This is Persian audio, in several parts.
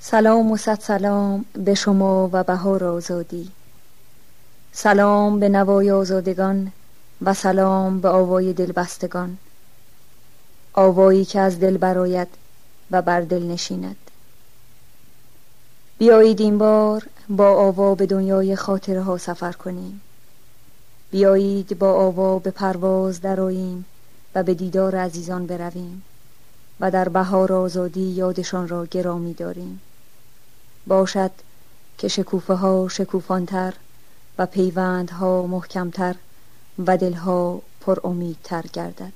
سلام و صد سلام به شما و بهار آزادی. سلام به نوای آزادگان و سلام به آوای دلبستگان، آوایی که از دل براید و بر دل نشیند. بیایید این بار با آوا به دنیای خاطره ها سفر کنیم. بیایید با آوا به پرواز درآییم و به دیدار عزیزان برویم و در بهار آزادی یادشان را گرامی داریم. باشد که شکوفه ها شکوفانتر و پیوندها محکمتر و دلها پر امیدتر گردد.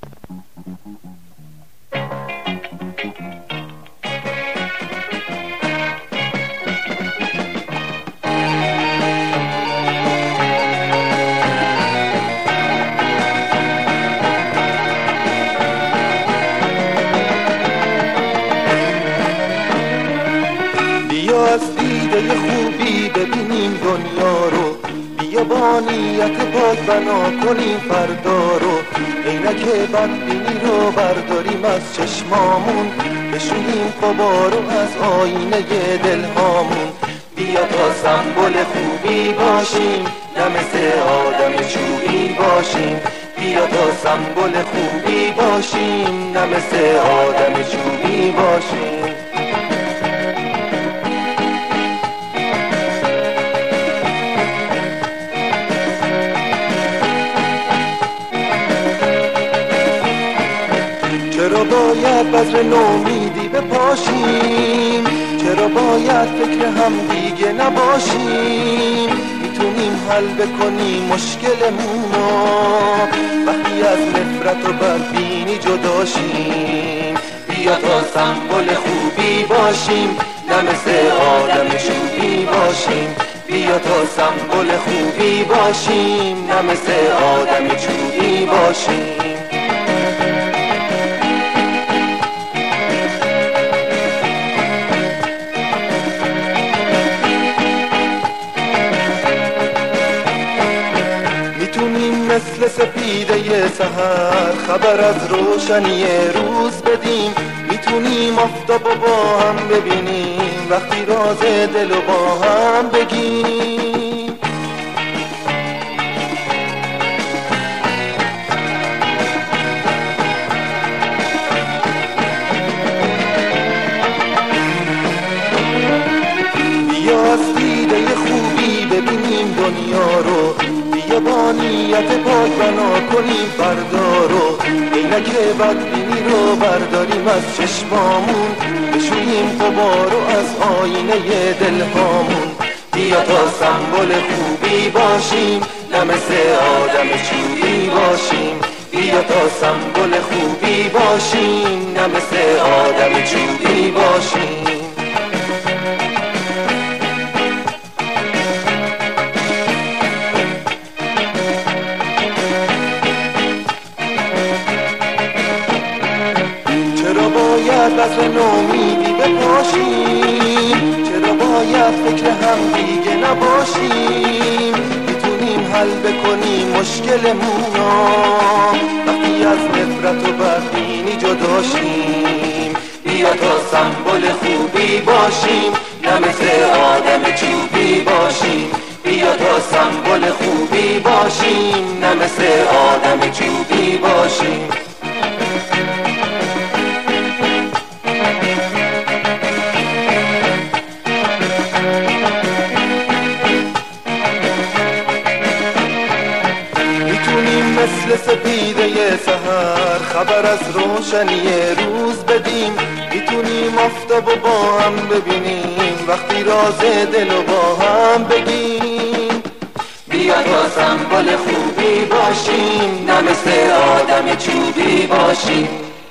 از دیده خوبی ببینیم دنیا رو، بیا با نیت پاک بنا کنیم فردا رو. عینک بدبینی رو برداریم از چشمامون، بشونیم غبار رو از آینه دلهامون. بیا تا سمبل خوبی باشیم، نه مثل آدم چوبی باشیم. بیا تا سمبل خوبی باشیم، نه مثل آدم چوبی باشیم. چرا باید بذر نومیدی بپاشیم؟ چرا باید فکر هم دیگه نباشیم؟ میتونیم حل بکنیم مشکلمونو وقتی از نفرت و بدبینی جداشیم. بیا تا سمبل خوبی باشیم، نه مثل آدم چوبی باشیم. بیا تا سمبل خوبی باشیم، نه مثل آدم چوبی باشیم. مثل سپیده سحر خبر از روشنی روز بدیم. میتونیم آفتابو با هم ببینیم وقتی راز دلو با هم بگیم. بیا از دیده خوبی ببینیم دنیا رو، بیا با نیت پاک بنا کنیم فردا رو. عینک بدبینی رو برداریم از چشمامون، بشوییم غبار رو از آینه دلهامون. بیا تا سمبل خوبی باشیم، نه مثل آدم چوبی باشیم. بیا تا سمبل خوبی باشیم، نه مثل آدم چوبی باشیم. چرا باید بذر نومیدی بپاشیم؟ چرا باید فکر هم دیگه نباشیم؟ میتونیم حل بکنیم مشکلمونو وقتی از نفرت و بدبینی جداشیم. بیا تا سمبل خوبی باشیم، نه مثل آدم چوبی باشیم. بیا تا سمبل خوبی باشیم، نه مثل آدم چوبی باشیم. مثل سپیده سحر خبر از روشنی روز بدیم. میتونیم آفتابو با هم ببینیم وقتی راز دلو با هم بگیم. بیا تا سمبل خوبی باشیم، نه مثل آدم چوبی باشیم.